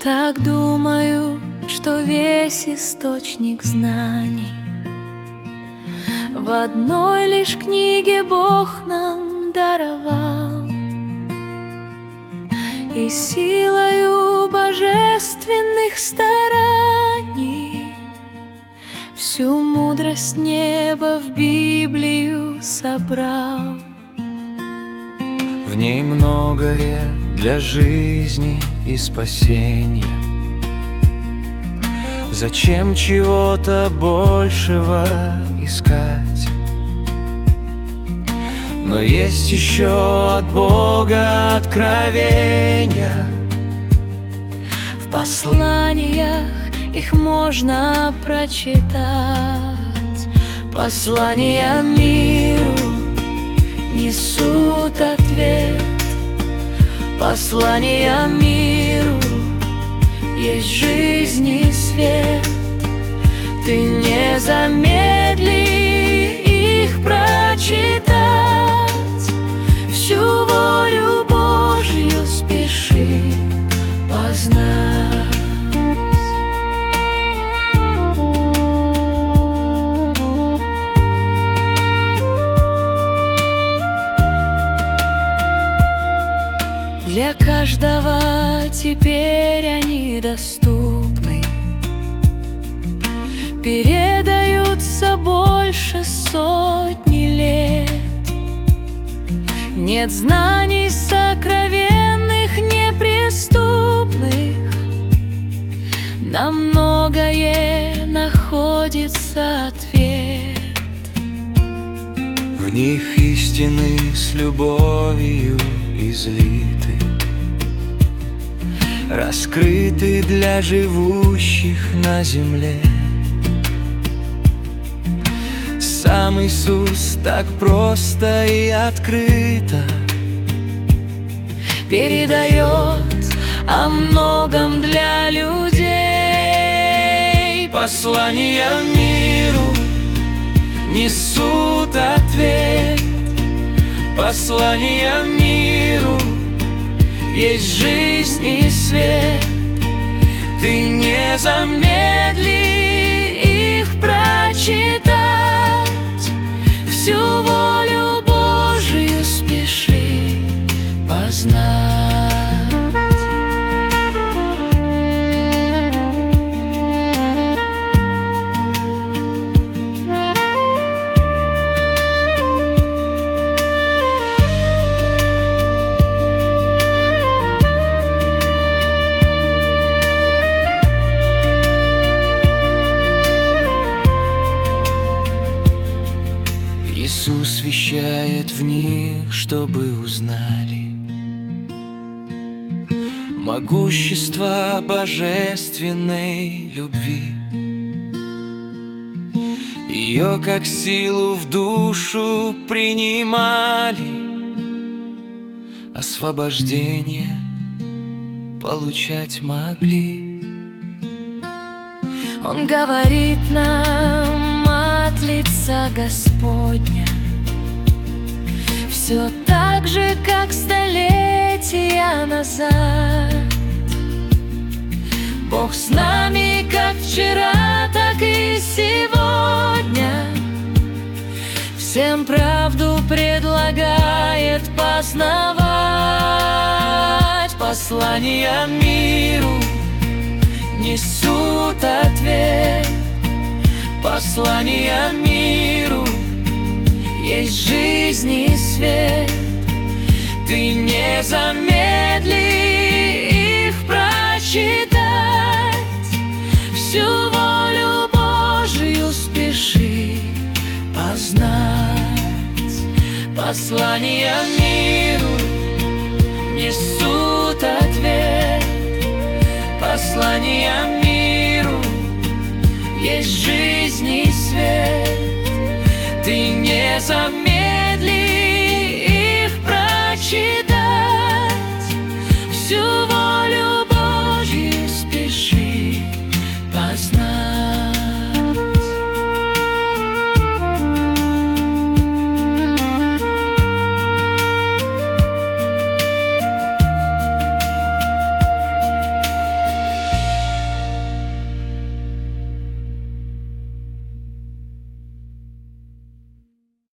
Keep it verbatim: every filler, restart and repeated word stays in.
так думаю, что весь источник знаний в одной лишь книге Бог нам даровал, и силою божественных стараний всю мудрость неба в Библию собрал. В ней многое для жизни и спасения. Зачем чего-то большего искать? Но есть еще от Бога откровения. В посланиях их можно прочитать. Послания миру несут ответ. Послания миру есть жизнь и свет. Ты не замедли их прочитать. Всю волю Божью спеши познать. Для каждого теперь они доступны, передаются больше сотни лет. Нет знаний сокровенных, неприступных, на многое находится ответ. В них истины с любовью излиты, раскрыты для живущих на земле. Сам Иисус так просто и открыто передает о многом для людей. Послания миру несут ответ. Послания миру есть жизнь и свет. Ты не замедли их прочитать. Всю волю Божию спеши познать. Иисус вещает в них, чтобы узнали могущество божественной любви, ее как силу в душу принимали, освобождение получать могли. Он говорит нам от лица Господня, все так же, как столетия назад. Бог с нами, как вчера, так и сегодня. Всем правду предлагает познавать. Послания миру несут ответ. Послания миру есть жизнь и свет. Ты не замедли их прочитать. Всю волю Божию спеши познать. Послания миру несут ответ. Послания миру есть жизнь и свет. Ты не замедли